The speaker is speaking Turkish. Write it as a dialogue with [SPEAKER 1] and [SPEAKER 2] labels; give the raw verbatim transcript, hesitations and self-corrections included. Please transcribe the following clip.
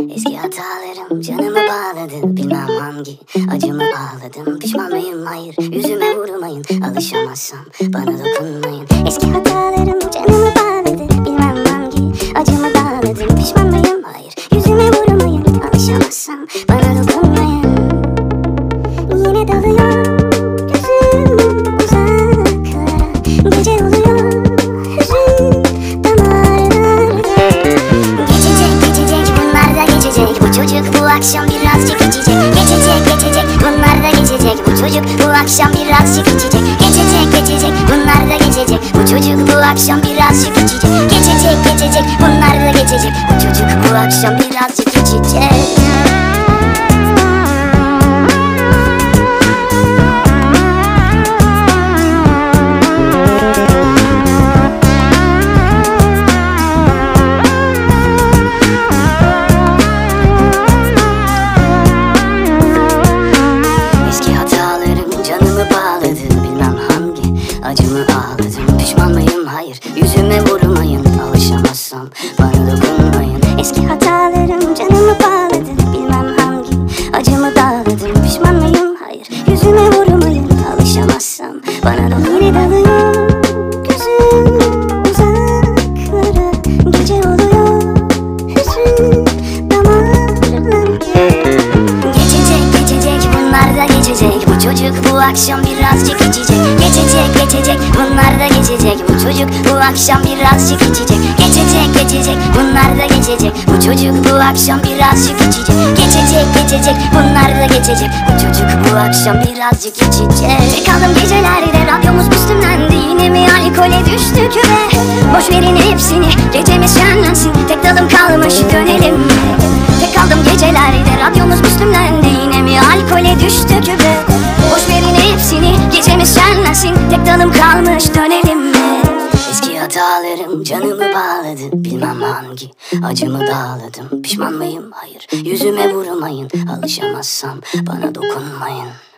[SPEAKER 1] Eski hatalarım canımı bağladı, bilmem hangi acımı ağladım. Pişman mıyım? Hayır, yüzüme vurmayın. Alışamazsam bana dokunmayın. Eski hatalarım canımı bağladı, bilmem hangi acımı bağladım. Pişman mıyım? Hayır, yüzüme vurmayın. Alışamazsam bana dokunmayın. Yine dalıyor gözüm uzaklara, gece oluyor hüzün damarlarda. Geçecek geçecek bunlar da geçecek, bu çocuk bu akşam birazcık içecek. Geçecek geçecek bunlar da geçecek, bu çocuk bu akşam birazcık içecek. Geçecek geçecek bunlar da geçecek, bu çocuk bu akşam birazcık içecek. Geçecek geçecek bunlar da geçecek, bu çocuk bu akşam birazcık içecek. Acımı ağladım, pişman mıyım? Hayır, yüzüme vurmayın. Alışamazsam bana dokunmayın. Eski hatalarım canımı bağladı, bilmem hangi acımı dağladım. Pişman mıyım? Hayır, yüzüme vurmayın. Alışamazsam bana dokunmayın. Yine dalıyor gözüm uzaklara, gece oluyor hüzün damarlarım. Geçecek geçecek bunlar da geçecek, bu çocuk bu akşam birazcık içecek. Geçecek geçecek bunlar da geçecek, bu çocuk bu akşam birazcık içecek. Geçecek geçecek bunlar da geçecek, bu çocuk bu akşam birazcık içecek. Geçecek geçecek bunlar da geçecek, bu çocuk bu akşam birazcık içecek. Tek kaldım gecelerde, radyomuz üstümlendi, yine mi alkole düştük ve boş verin hepsini, gecemiz şenlensin, tek dalım kalmış dönelim mi? Tek kaldım gecelerde, radyomuz üstümlendi, yine mi alkole düştük ve boş verin hepsini, gecemiz şenlensin, tek dalım kalmış dönelim mi? Eski hatalarım canımı bağladı, bilmem hangi acımı dağladım. Pişman mıyım? Hayır, yüzüme vurmayın. Alışamazsam bana dokunmayın.